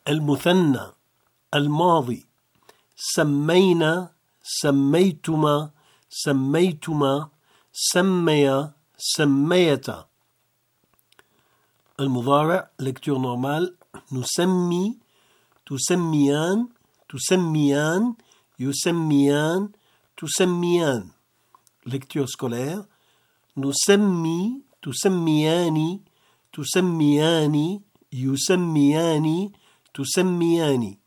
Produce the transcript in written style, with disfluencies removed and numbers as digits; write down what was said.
المثنى الماضي: سمينا، سميتما، سميتما، سمي، سميتا. المضارع lecture normale: نسمي، تسميان، تسميان، يسميان، تسميان. lecture scolaire: نسمي، تسميان، تسميان، يسميان، تسميان.